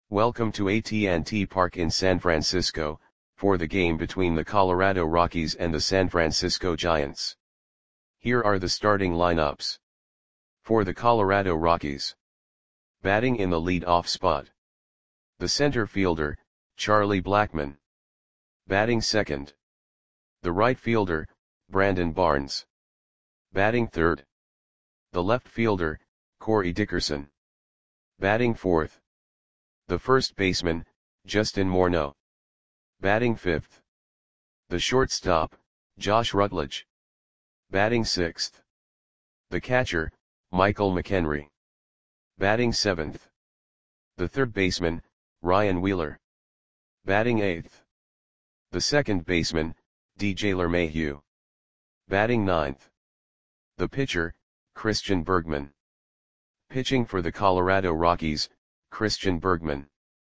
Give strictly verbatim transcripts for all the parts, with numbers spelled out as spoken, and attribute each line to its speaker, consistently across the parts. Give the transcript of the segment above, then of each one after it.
Speaker 1: Welcome to A T and T Park in San Francisco, for the game between the Colorado Rockies and the San Francisco Giants. Here are the starting lineups. For the Colorado Rockies. Batting in the lead-off spot. The center fielder, Charlie Blackmon. Batting second. The right fielder, Brandon Barnes. Batting third. The left fielder, Corey Dickerson. Batting fourth. The first baseman, Justin Morneau. Batting fifth. The shortstop, Josh Rutledge. Batting sixth. The catcher, Michael McHenry. Batting seventh. The third baseman, Ryan Wheeler. Batting eighth. The second baseman, D J LeMahieu. Batting ninth. The pitcher, Christian Bergman. Pitching for the Colorado Rockies, Christian Bergman.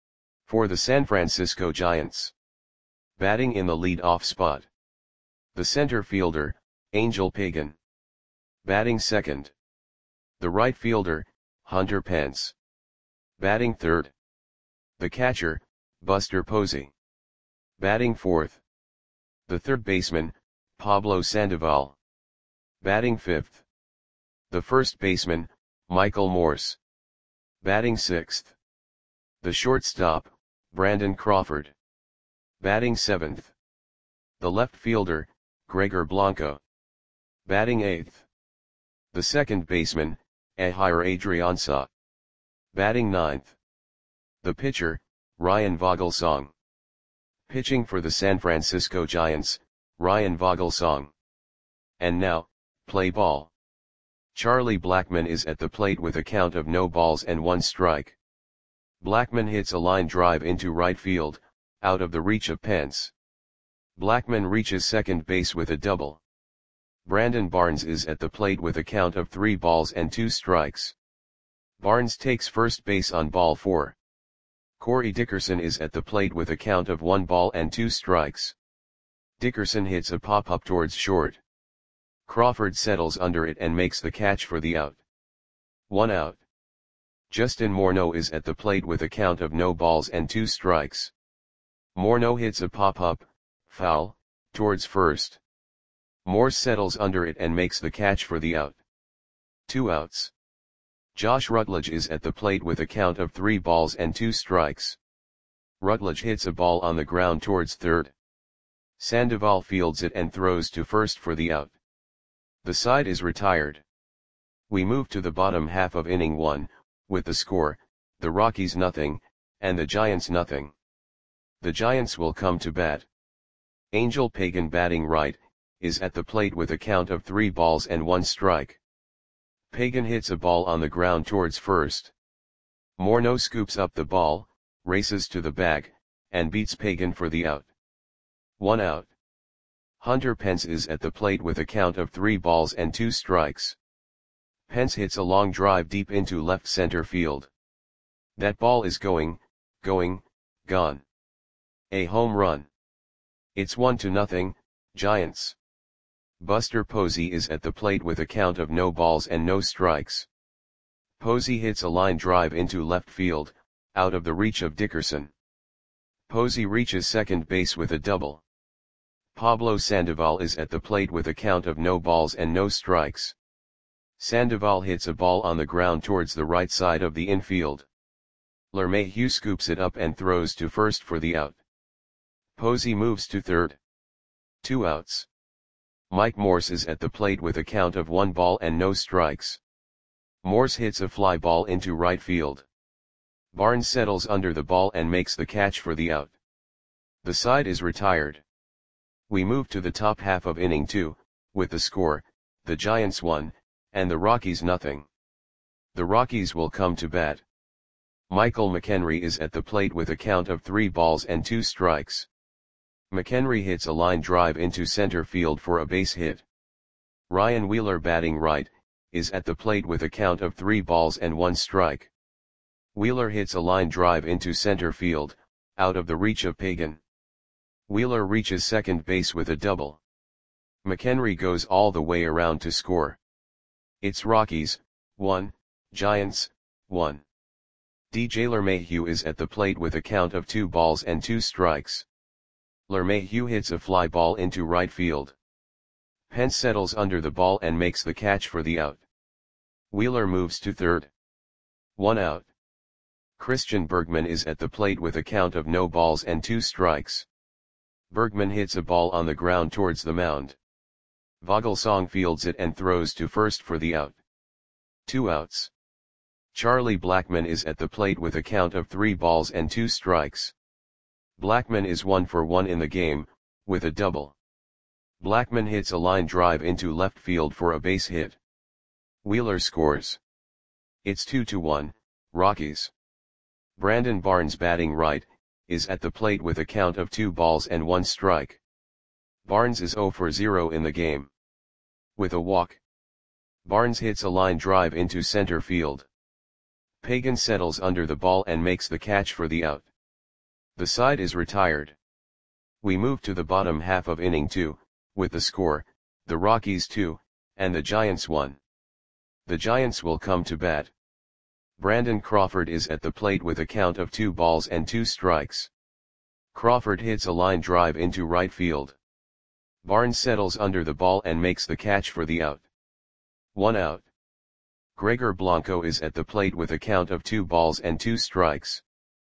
Speaker 1: For the San Francisco Giants. Batting in the lead-off spot. The center fielder, Angel Pagan. Batting second. The right fielder, Hunter Pence. Batting third. The catcher, Buster Posey. Batting fourth. The third baseman, Pablo Sandoval. Batting fifth. The first baseman, Michael Morse. Batting sixth. The shortstop, Brandon Crawford. Batting seventh. The left fielder, Gregor Blanco. Batting eighth. The second baseman, Ehire Adrianza. Batting ninth. The pitcher, Ryan Vogelsong. Pitching for the San Francisco Giants, Ryan Vogelsong. And now, play ball. Charlie Blackmon is at the plate with a count of no balls and one strike. Blackmon hits a line drive into right field, out of the reach of Pence. Blackmon reaches second base with a double. Brandon Barnes is at the plate with a count of three balls and two strikes. Barnes takes first base on ball four. Corey Dickerson is at the plate with a count of one ball and two strikes. Dickerson hits a pop-up towards short. Crawford settles under it and makes the catch for the out. One out. Justin Morneau is at the plate with a count of no balls and two strikes. Morneau hits a pop-up, foul, towards first. Morse settles under it and makes the catch for the out. Two outs. Josh Rutledge is at the plate with a count of three balls and two strikes. Rutledge hits a ball on the ground towards third. Sandoval fields it and throws to first for the out. The side is retired. We move to the bottom half of inning one, with the score, the Rockies nothing, and the Giants nothing. The Giants will come to bat. Angel Pagan batting right, is at the plate with a count of three balls and one strike. Pagan hits a ball on the ground towards first. Morneau scoops up the ball, races to the bag, and beats Pagan for the out. One out. Hunter Pence is at the plate with a count of three balls and two strikes. Pence hits a long drive deep into left center field. That ball is going, going, gone. A home run. It's one to nothing, Giants. Buster Posey is at the plate with a count of no balls and no strikes. Posey hits a line drive into left field, out of the reach of Dickerson. Posey reaches second base with a double. Pablo Sandoval is at the plate with a count of no balls and no strikes. Sandoval hits a ball on the ground towards the right side of the infield. LeMahieu scoops it up and throws to first for the out. Posey moves to third. Two outs. Mike Morse is at the plate with a count of one ball and no strikes. Morse hits a fly ball into right field. Barnes settles under the ball and makes the catch for the out. The side is retired. We move to the top half of inning two, with the score, the Giants one, and the Rockies nothing. The Rockies will come to bat. Michael McHenry is at the plate with a count of three balls and two strikes. McHenry hits a line drive into center field for a base hit. Ryan Wheeler batting right, is at the plate with a count of three balls and one strike. Wheeler hits a line drive into center field, out of the reach of Pagan. Wheeler reaches second base with a double. McHenry goes all the way around to score. It's Rockies, one, Giants, one. D J LeMahieu is at the plate with a count of two balls and two strikes. LeMahieu hits a fly ball into right field. Pence settles under the ball and makes the catch for the out. Wheeler moves to third. One out. Christian Bergman is at the plate with a count of no balls and two strikes. Bergman hits a ball on the ground towards the mound. Vogelsong fields it and throws to first for the out. Two outs. Charlie Blackmon is at the plate with a count of three balls and two strikes. Blackmon is one for one in the game, with a double. Blackmon hits a line drive into left field for a base hit. Wheeler scores. It's two to one, Rockies. Brandon Barnes, batting right, is at the plate with a count of two balls and one strike. Barnes is zero for zero in the game. With a walk. Barnes hits a line drive into center field. Pagan settles under the ball and makes the catch for the out. The side is retired. We move to the bottom half of inning two, with the score, the Rockies two, and the Giants one. The Giants will come to bat. Brandon Crawford is at the plate with a count of two balls and two strikes. Crawford hits a line drive into right field. Barnes settles under the ball and makes the catch for the out. One out. Gregor Blanco is at the plate with a count of two balls and two strikes.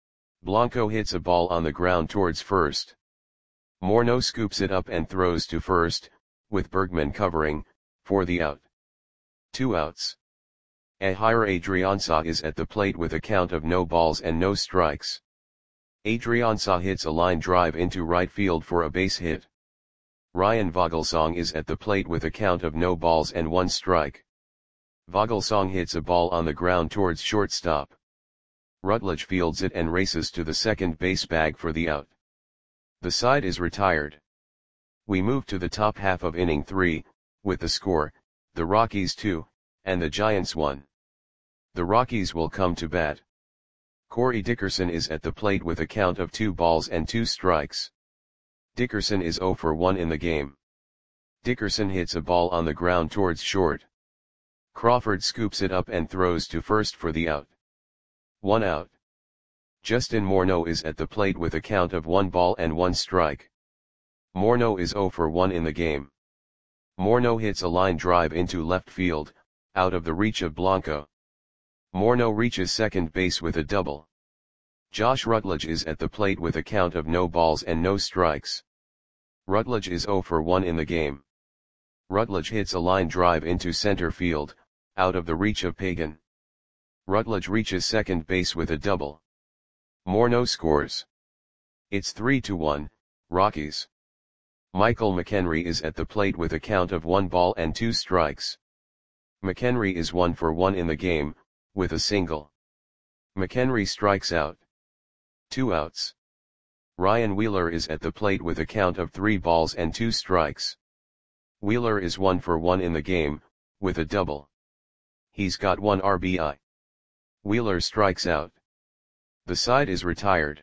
Speaker 1: Blanco hits a ball on the ground towards first. Morneau scoops it up and throws to first, with Bergman covering, for the out. Two outs. Ehire Adrianza is at the plate with a count of no balls and no strikes. Adrianza hits a line drive into right field for a base hit. Ryan Vogelsong is at the plate with a count of no balls and one strike. Vogelsong hits a ball on the ground towards shortstop. Rutledge fields it and races to the second base bag for the out. The side is retired. We move to the top half of inning three, with the score, the Rockies two, and the Giants one. The Rockies will come to bat. Corey Dickerson is at the plate with a count of two balls and two strikes. Dickerson is zero for one in the game. Dickerson hits a ball on the ground towards short. Crawford scoops it up and throws to first for the out. One out. Justin Morneau is at the plate with a count of one ball and one strike. Morneau is zero for one in the game. Morneau hits a line drive into left field, out of the reach of Blanco. Morneau reaches second base with a double. Josh Rutledge is at the plate with a count of no balls and no strikes. Rutledge is zero for one in the game. Rutledge hits a line drive into center field, out of the reach of Pagan. Rutledge reaches second base with a double. Morneau scores. It's three to one, Rockies. Michael McHenry is at the plate with a count of one ball and two strikes. McHenry is one for one in the game, with a single. McHenry strikes out. Two outs. Ryan Wheeler is at the plate with a count of three balls and two strikes. Wheeler is one for one in the game, with a double. He's got one R B I. Wheeler strikes out. The side is retired.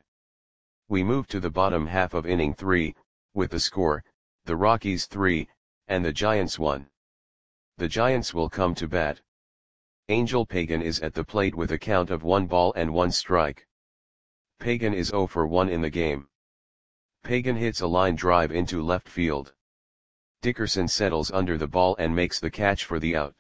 Speaker 1: We move to the bottom half of inning three, with the score, the Rockies three, and the Giants one. The Giants will come to bat. Angel Pagan is at the plate with a count of one ball and one strike. Pagan is zero for one in the game. Pagan hits a line drive into left field. Dickerson settles under the ball and makes the catch for the out.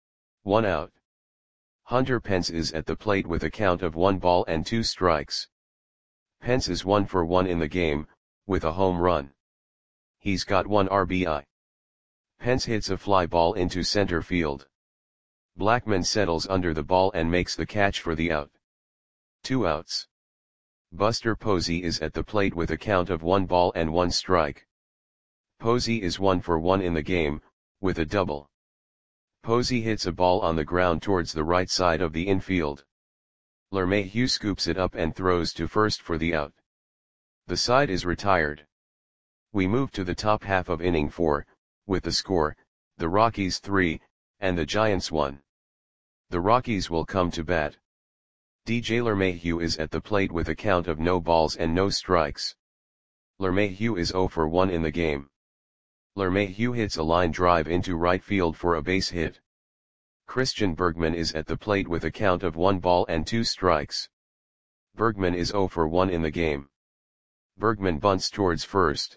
Speaker 1: One out. Hunter Pence is at the plate with a count of one ball and two strikes. Pence is one for one in the game, with a home run. He's got one R B I. Pence hits a fly ball into center field. Blackmon settles under the ball and makes the catch for the out. Two outs. Buster Posey is at the plate with a count of one ball and one strike. Posey is one for one in the game, with a double. Posey hits a ball on the ground towards the right side of the infield. LeMahieu scoops it up and throws to first for the out. The side is retired. We move to the top half of inning four, with the score, the Rockies three, and the Giants one. The Rockies will come to bat. D J LeMahieu is at the plate with a count of no balls and no strikes. LeMahieu is zero for one in the game. LeMahieu hits a line drive into right field for a base hit. Christian Bergman is at the plate with a count of one ball and two strikes. Bergman is zero for one in the game. Bergman bunts towards first.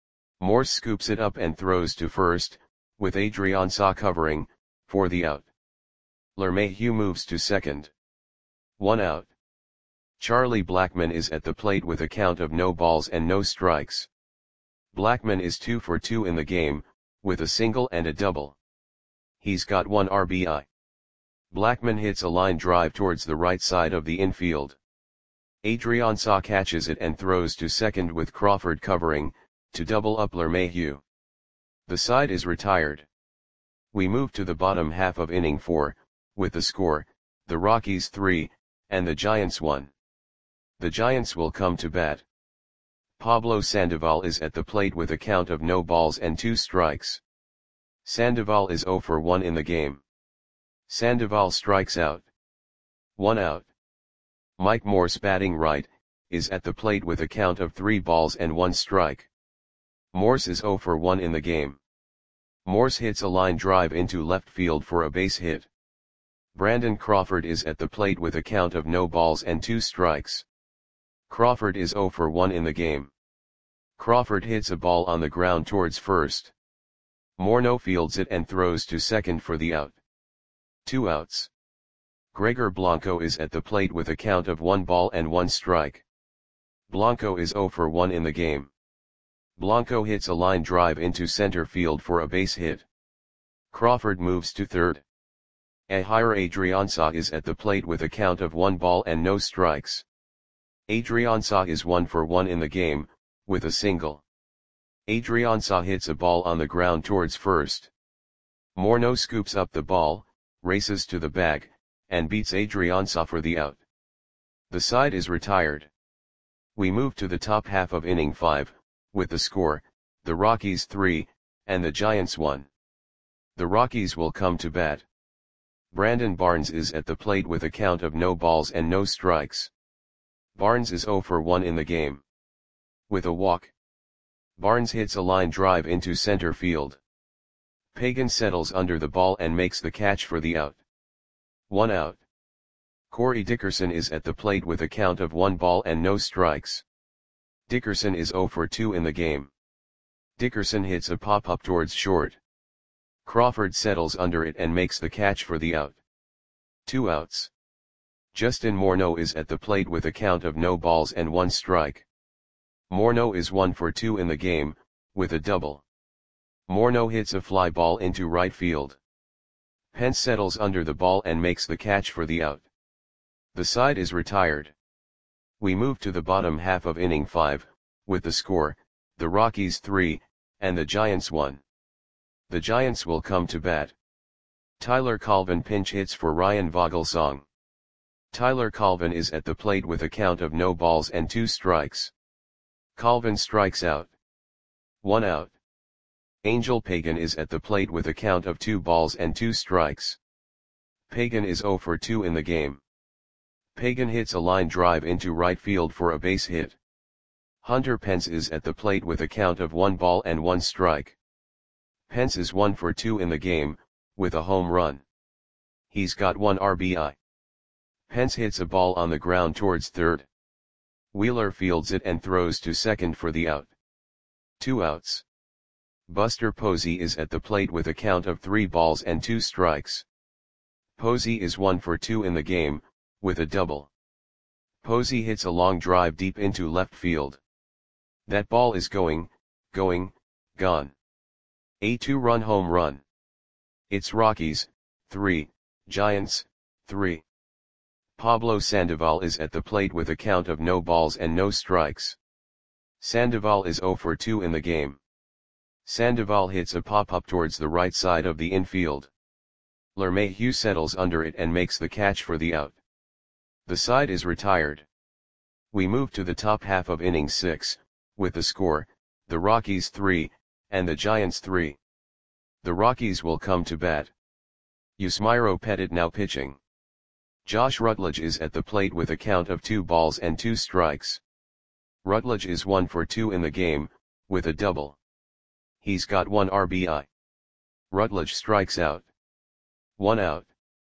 Speaker 1: Morse scoops it up and throws to first, with Adrian Saw covering, for the out. LeMahieu moves to second. One out. Charlie Blackmon is at the plate with a count of no balls and no strikes. Blackmon is two for two in the game, with a single and a double. He's got one R B I. Blackmon hits a line drive towards the right side of the infield. Adrian Saw catches it and throws to second with Crawford covering, to double up LeMahieu. The side is retired. We move to the bottom half of inning four, with the score, the Rockies three, and the Giants one. The Giants will come to bat. Pablo Sandoval is at the plate with a count of no balls and two strikes. Sandoval is zero for one in the game. Sandoval strikes out. One out. Mike Morse, batting right, is at the plate with a count of three balls and one strike. Morse is zero for one in the game. Morse hits a line drive into left field for a base hit. Brandon Crawford is at the plate with a count of no balls and two strikes. Crawford is zero for one in the game. Crawford hits a ball on the ground towards first. Morneau fields it and throws to second for the out. Two outs. Gregor Blanco is at the plate with a count of one ball and one strike. Blanco is zero for one in the game. Blanco hits a line drive into center field for a base hit. Crawford moves to third. Ehire Adrian Saw is at the plate with a count of one ball and no strikes. Adrian Saw is one for one in the game, with a single. Adrian Saw hits a ball on the ground towards first. Morneau scoops up the ball, races to the bag, and beats Adrian Saw for the out. The side is retired. We move to the top half of inning five, with the score, the Rockies three, and the Giants one. The Rockies will come to bat. Brandon Barnes is at the plate with a count of no balls and no strikes. Barnes is zero for one in the game. With a walk. Barnes hits a line drive into center field. Pagan settles under the ball and makes the catch for the out. One out. Corey Dickerson is at the plate with a count of one ball and no strikes. Dickerson is zero for two in the game. Dickerson hits a pop-up towards short. Crawford settles under it and makes the catch for the out. Two outs. Justin Morneau is at the plate with a count of no balls and one strike. Morneau is one for two in the game, with a double. Morneau hits a fly ball into right field. Pence settles under the ball and makes the catch for the out. The side is retired. We move to the bottom half of inning five, with the score, the Rockies three, and the Giants one. The Giants will come to bat. Tyler Colvin pinch hits for Ryan Vogelsong. Tyler Colvin is at the plate with a count of no balls and two strikes. Colvin strikes out. One out. Angel Pagan is at the plate with a count of two balls and two strikes. Pagan is zero for two in the game. Pagan hits a line drive into right field for a base hit. Hunter Pence is at the plate with a count of one ball and one strike. Pence is one for two in the game, with a home run. He's got one R B I. Pence hits a ball on the ground towards third. Wheeler fields it and throws to second for the out. Two outs. Buster Posey is at the plate with a count of three balls and two strikes. Posey is one for two in the game, with a double. Posey hits a long drive deep into left field. That ball is going, going, gone. A two-run home run. It's Rockies, three, Giants, three. Pablo Sandoval is at the plate with a count of no balls and no strikes. Sandoval is zero for two in the game. Sandoval hits a pop-up towards the right side of the infield. LeMahieu settles under it and makes the catch for the out. The side is retired. We move to the top half of inning six, with the score, the Rockies three, and the Giants three. The Rockies will come to bat. Yusmeiro Petit now pitching. Josh Rutledge is at the plate with a count of two balls and two strikes. Rutledge is one for two in the game, with a double. He's got one R B I. Rutledge strikes out. One out.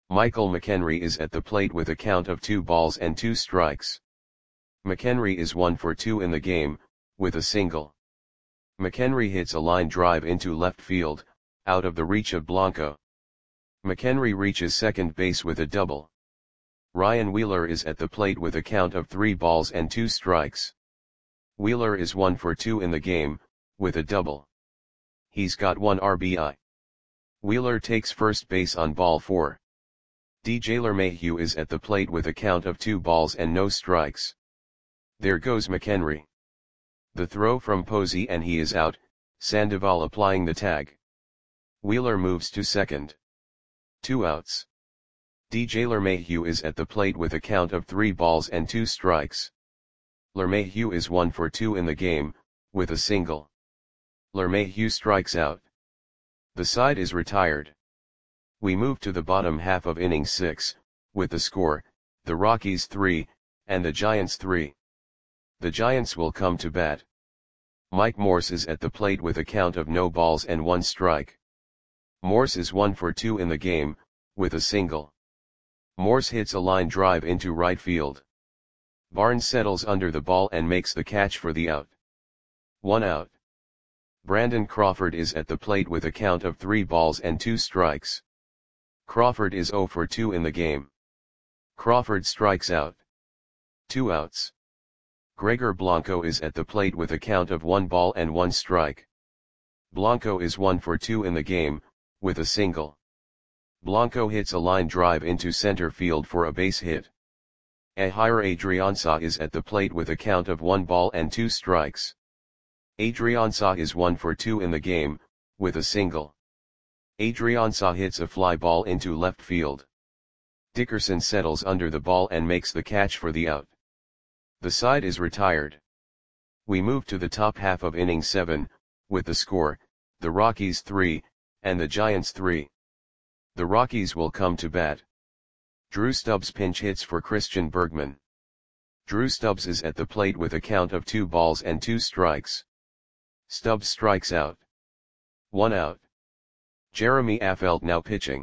Speaker 1: Michael McHenry is at the plate with a count of two balls and two strikes. McHenry is one for two in the game, with a single. McHenry hits a line drive into left field, out of the reach of Blanco. McHenry reaches second base with a double. Ryan Wheeler is at the plate with a count of three balls and two strikes. Wheeler is one for two in the game, with a double. He's got one R B I. Wheeler takes first base on ball four. D J LeMahieu is at the plate with a count of two balls and no strikes. There goes McHenry. The throw from Posey and he is out, Sandoval applying the tag. Wheeler moves to second. Two outs. D J LeMahieu is at the plate with a count of three balls and two strikes. LeMahieu is one for two in the game, with a single. LeMahieu strikes out. The side is retired. We move to the bottom half of inning six, with the score, the Rockies three, and the Giants three. The Giants will come to bat. Mike Morse is at the plate with a count of no balls and one strike. Morse is one for two in the game, with a single. Morse hits a line drive into right field. Barnes settles under the ball and makes the catch for the out. One out. Brandon Crawford is at the plate with a count of three balls and two strikes. Crawford is zero for two in the game. Crawford strikes out. Two outs. Gregor Blanco is at the plate with a count of one ball and one strike. Blanco is one for two in the game, with a single. Blanco hits a line drive into center field for a base hit. Ehire Adrianza is at the plate with a count of one ball and two strikes. Adrianza is one for two in the game, with a single. Adrianza hits a fly ball into left field. Dickerson settles under the ball and makes the catch for the out. The side is retired. We move to the top half of inning seven, with the score, the Rockies three, and the Giants three. The Rockies will come to bat. Drew Stubbs pinch hits for Christian Bergman. Drew Stubbs is at the plate with a count of two balls and two strikes. Stubbs strikes out. One out. Jeremy Affeldt now pitching.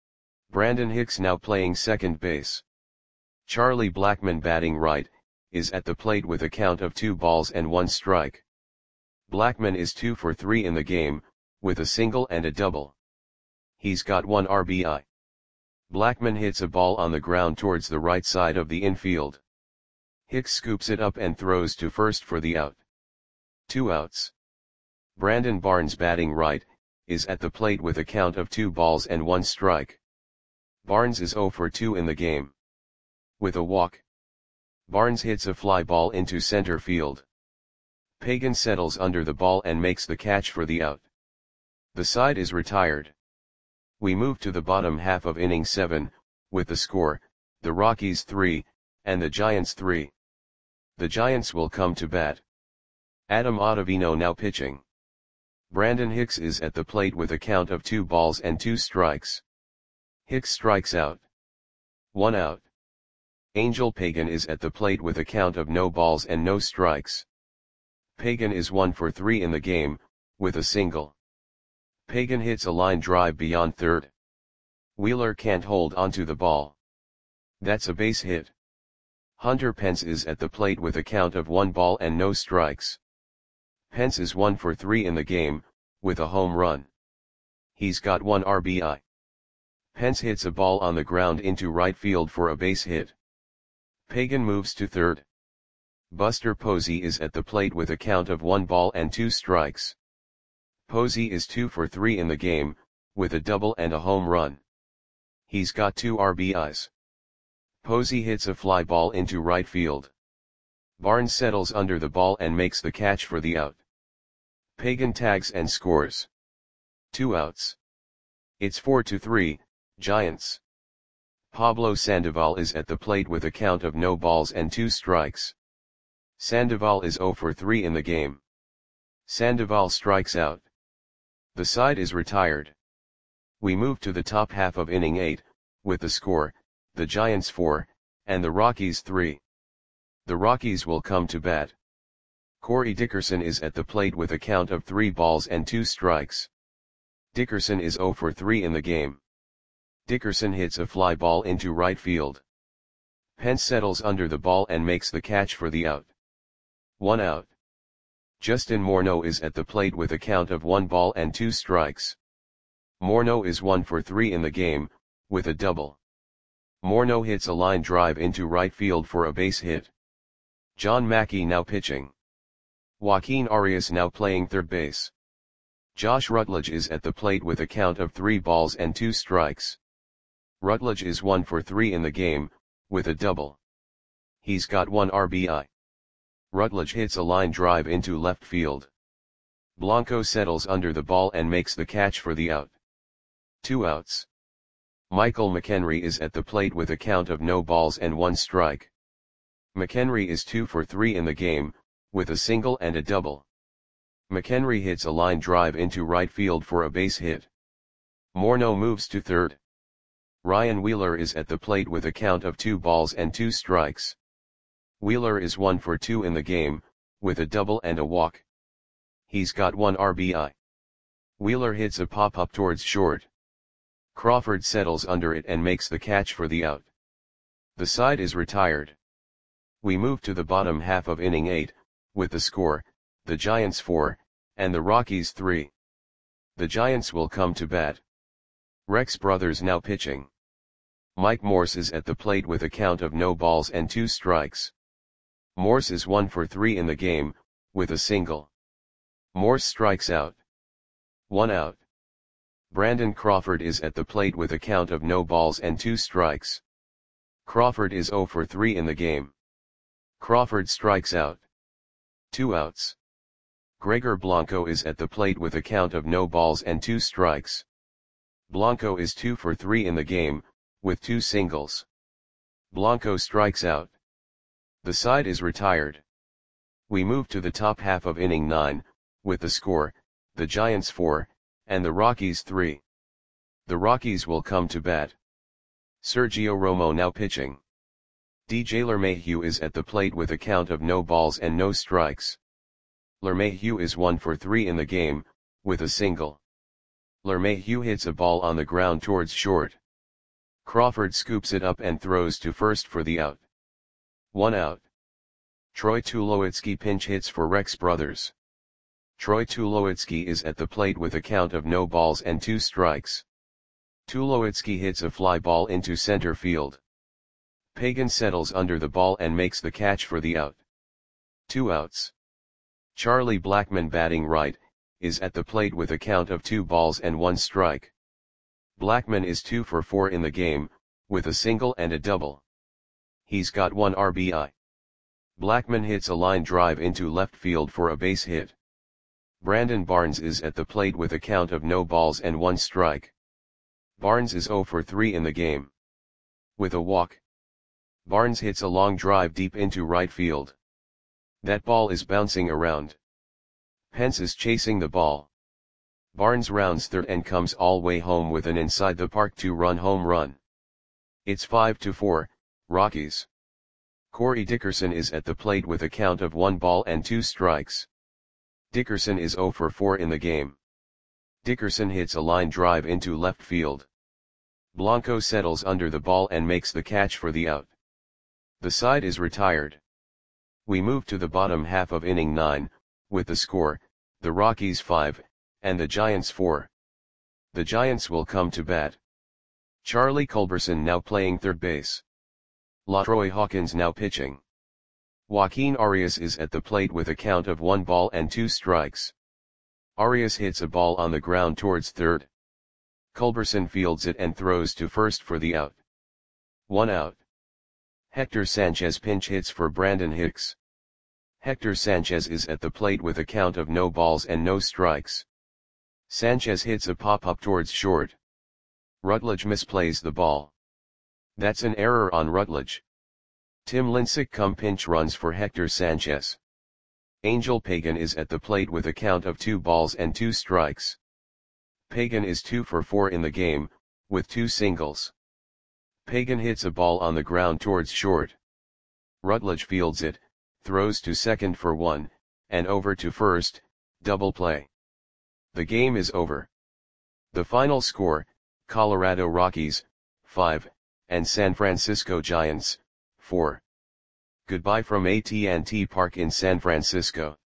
Speaker 1: Brandon Hicks now playing second base. Charlie Blackmon batting right, is at the plate with a count of two balls and one strike. Blackmon is two for three in the game, with a single and a double. He's got one R B I. Blackmon hits a ball on the ground towards the right side of the infield. Hicks scoops it up and throws to first for the out. Two outs. Brandon Barnes batting right, is at the plate with a count of two balls and one strike. Barnes is zero for two in the game. With a walk. Barnes hits a fly ball into center field. Pagan settles under the ball and makes the catch for the out. The side is retired. We move to the bottom half of inning seven, with the score, the Rockies three, and the Giants three. The Giants will come to bat. Adam Ottavino now pitching. Brandon Hicks is at the plate with a count of two balls and two strikes. Hicks strikes out. One out. Angel Pagan is at the plate with a count of no balls and no strikes. Pagan is one for three in the game, with a single. Pagan hits a line drive beyond third. Wheeler can't hold onto the ball. That's a base hit. Hunter Pence is at the plate with a count of one ball and no strikes. Pence is one for three in the game, with a home run. He's got one R B I. Pence hits a ball on the ground into right field for a base hit. Pagan moves to third. Buster Posey is at the plate with a count of one ball and two strikes. Posey is two for three in the game, with a double and a home run. He's got two R B Is. Posey hits a fly ball into right field. Barnes settles under the ball and makes the catch for the out. Pagan tags and scores. Two outs. It's four to three, Giants. Pablo Sandoval is at the plate with a count of no balls and two strikes. Sandoval is zero for three in the game. Sandoval strikes out. The side is retired. We move to the top half of inning eight, with the score, the Giants four, and the Rockies three. The Rockies will come to bat. Corey Dickerson is at the plate with a count of three balls and two strikes. Dickerson is zero for three in the game. Dickerson hits a fly ball into right field. Pence settles under the ball and makes the catch for the out. One out. Justin Morneau is at the plate with a count of one ball and two strikes. Morneau is one for three in the game, with a double. Morneau hits a line drive into right field for a base hit. John Mackey now pitching. Joaquin Arias now playing third base. Josh Rutledge is at the plate with a count of three balls and two strikes. Rutledge is one for three in the game, with a double. He's got one R B I. Rutledge hits a line drive into left field. Blanco settles under the ball and makes the catch for the out. Two outs. Michael McHenry is at the plate with a count of no balls and one strike. McHenry is two for three in the game, with a single and a double. McHenry hits a line drive into right field for a base hit. Morneau moves to third. Ryan Wheeler is at the plate with a count of two balls and two strikes. Wheeler is one for two in the game, with a double and a walk. He's got one R B I. Wheeler hits a pop-up towards short. Crawford settles under it and makes the catch for the out. The side is retired. We move to the bottom half of inning eight, with the score, the Giants four, and the Rockies three. The Giants will come to bat. Rex Brothers now pitching. Mike Morse is at the plate with a count of no balls and two strikes. Morse is one for three in the game, with a single. Morse strikes out. One out. Brandon Crawford is at the plate with a count of no balls and two strikes. Crawford is zero for three in the game. Crawford strikes out. Two outs. Gregor Blanco is at the plate with a count of no balls and two strikes. Blanco is two for three in the game, with two singles. Blanco strikes out. The side is retired. We move to the top half of inning nine, with the score, the Giants four, and the Rockies three. The Rockies will come to bat. Sergio Romo now pitching. D J LeMahieu is at the plate with a count of no balls and no strikes. LeMahieu is one for three in the game, with a single. LeMahieu hits a ball on the ground towards short. Crawford scoops it up and throws to first for the out. One out. Troy Tulowitzki pinch hits for Rex Brothers. Troy Tulowitzki is at the plate with a count of no balls and two strikes. Tulowitzki hits a fly ball into center field. Pagan settles under the ball and makes the catch for the out. Two outs. Charlie Blackmon batting right, is at the plate with a count of two balls and one strike. Blackmon is two for four in the game, with a single and a double. He's got one R B I. Blackmon hits a line drive into left field for a base hit. Brandon Barnes is at the plate with a count of no balls and one strike. Barnes is zero for three in the game. With a walk. Barnes hits a long drive deep into right field. That ball is bouncing around. Pence is chasing the ball. Barnes rounds third and comes all way home with an inside the park two-run home run. It's five to four, Rockies. Corey Dickerson is at the plate with a count of one ball and two strikes. Dickerson is zero for four in the game. Dickerson hits a line drive into left field. Blanco settles under the ball and makes the catch for the out. The side is retired. We move to the bottom half of inning nine, with the score, the Rockies five, and the Giants four. The Giants will come to bat. Charlie Culberson now playing third base. LaTroy Hawkins now pitching. Joaquin Arias is at the plate with a count of one ball and two strikes. Arias hits a ball on the ground towards third. Culberson fields it and throws to first for the out. One out. Hector Sanchez pinch hits for Brandon Hicks. Hector Sanchez is at the plate with a count of no balls and no strikes. Sanchez hits a pop-up towards short. Rutledge misplays the ball. That's an error on Rutledge. Tim Lincecum come pinch runs for Hector Sanchez. Angel Pagan is at the plate with a count of two balls and two strikes. Pagan is two for four in the game, with two singles. Pagan hits a ball on the ground towards short. Rutledge fields it, throws to second for one, and over to first, double play. The game is over. The final score, Colorado Rockies, five, and San Francisco Giants, four. Goodbye from A T and T Park in San Francisco.